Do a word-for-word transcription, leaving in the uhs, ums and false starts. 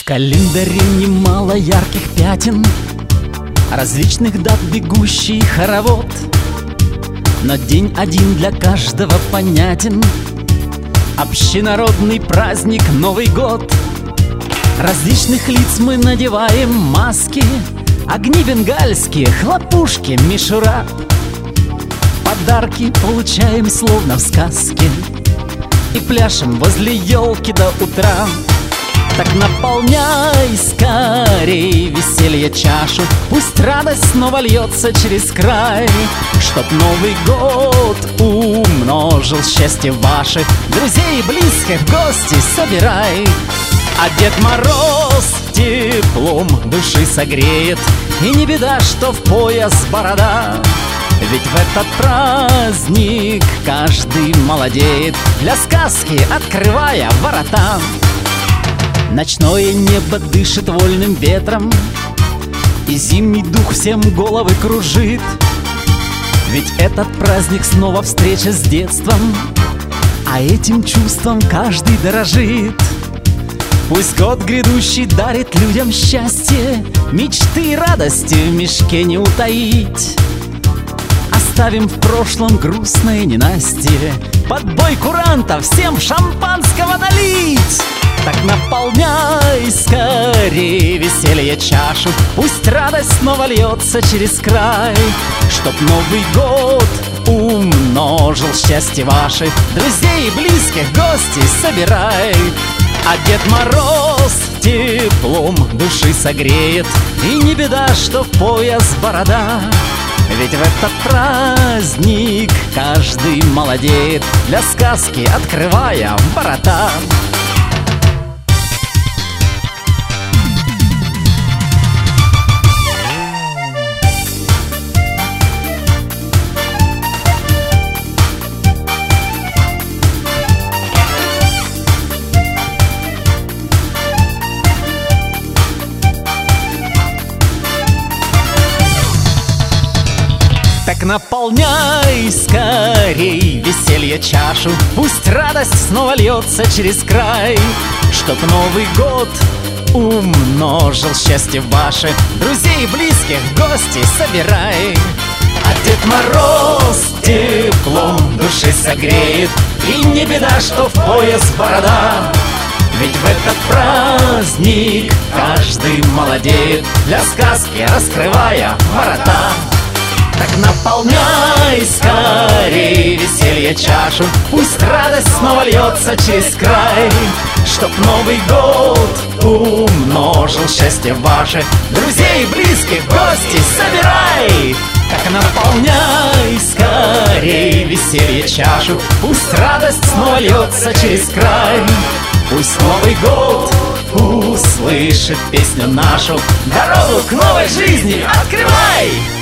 календаре немало ярких пятен, различных дат бегущий хоровод. Но день один для каждого понятен: общенародный праздник Новый год. Различных лиц мы надеваем маски, огни бенгальские, хлопушки, мишура. Подарки получаем словно в сказке и пляшем возле елки до утра. Так наполняй скорей веселье чашу, пусть радость снова льется через край, чтоб Новый год умножил счастье ваше. Друзей и близких в гости собирай, а Дед Мороз теплом души согреет. И не беда, что в пояс борода, ведь в этот праздник каждый молодеет, для сказки открывая ворота. Ночное небо дышит вольным ветром, и зимний дух всем головы кружит. Ведь этот праздник снова встреча с детством, а этим чувством каждый дорожит. Пусть год грядущий дарит людям счастье, мечты и радости в мешке не утаить. Оставим в прошлом грустное ненастье, под бой курантов всем шампанского налить. Так наполняй скорее веселье чашу, пусть радость снова льется через край, чтоб Новый год умножил счастье ваше. Друзей и близких в гости собирай, а Дед Мороз теплом души согреет. И не беда, что в пояс борода, ведь в этот праздник каждый молодеет, для сказки открывая ворота. Так наполняй скорей веселье чашу, пусть радость снова льется через край, чтоб Новый год умножил счастье ваше. Друзей и близких в гости собирай, а Дед Мороз теплом души согреет. И не беда, что в пояс борода, ведь в этот праздник каждый молодеет, для сказки раскрывая ворота. Так наполняй скорей веселье чашу, пусть радость снова льется через край, чтоб Новый год умножил счастье ваше. Друзей и близких в гости собирай, так наполняй скорей веселье чашу, пусть радость снова льется через край. Пусть Новый год услышит песню нашу, дорогу к новой жизни открывай!